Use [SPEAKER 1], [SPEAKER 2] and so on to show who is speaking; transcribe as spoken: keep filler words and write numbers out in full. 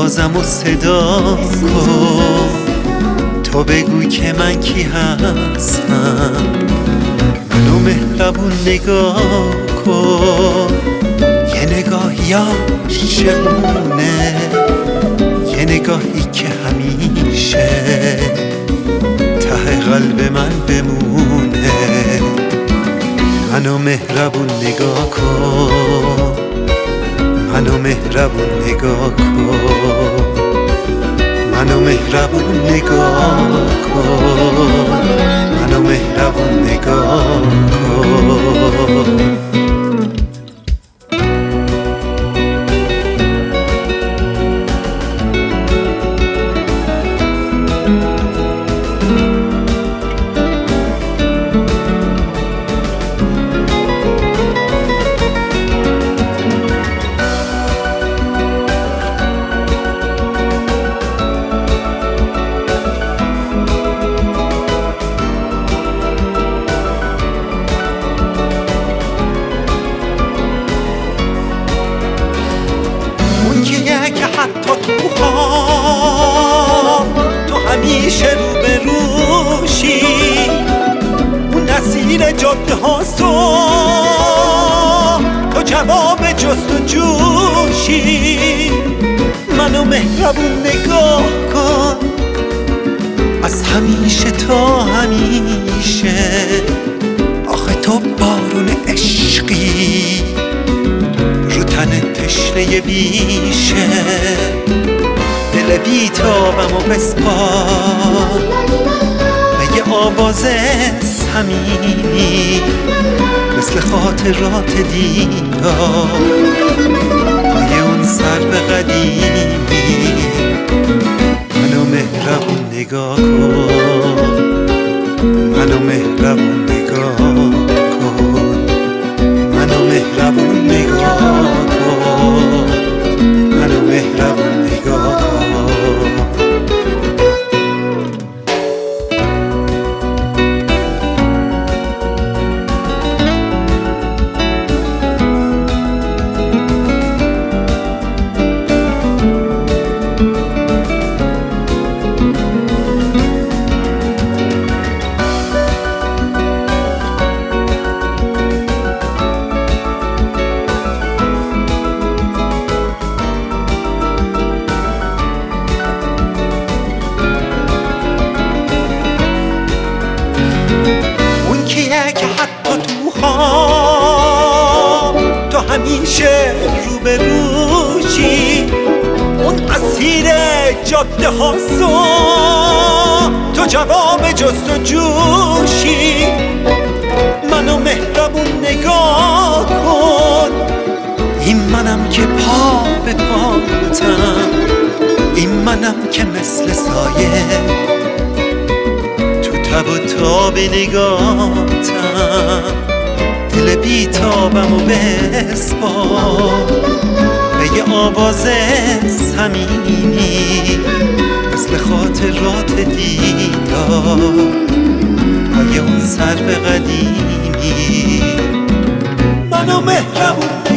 [SPEAKER 1] آوازم و صدا کن، تو بگو که من کی هستم، منو مهربون نگاه کن. یه نگاهی عاشقونه، یه نگاهی که همیشه ته قلب من بمونه. منو مهربون نگاه کن، منو مهربون نگاه کن، منو مهربون نگاه کن، منو مهربون نگاه کن. که حتی تو ها تو همیشه رو به روشی، اون نسیر جاده هاست تو تو جواب جست و جوشی. منو مهربون نگاه کن، از همیشه تا همیشه، آخه تو بارون عشقی رو تن تشنه بیشه. دل بیتابم و بسپار به یه آواز صمیمی، مثل خاطرات دیدار با یه اون سرو قدیمی. منو مهربون نگاه کن، منو مهربون نگاه کن، منو مهربون نگاه کن، منو مهربون نگاه کن. که حتی توها تو همیشه رو به روشی، اون اسیر جاده هاست تو جواب جست و جوشی. منو مهربون نگاه کن، این منم که پا به پاتم، این منم که مثل سایه تب و تاب نگاهتم. دل بیتابم و بسپار به یه آواز صمیمی، مثل خاطرات دیدار با یه اون سرو قدیمی. منو مهربون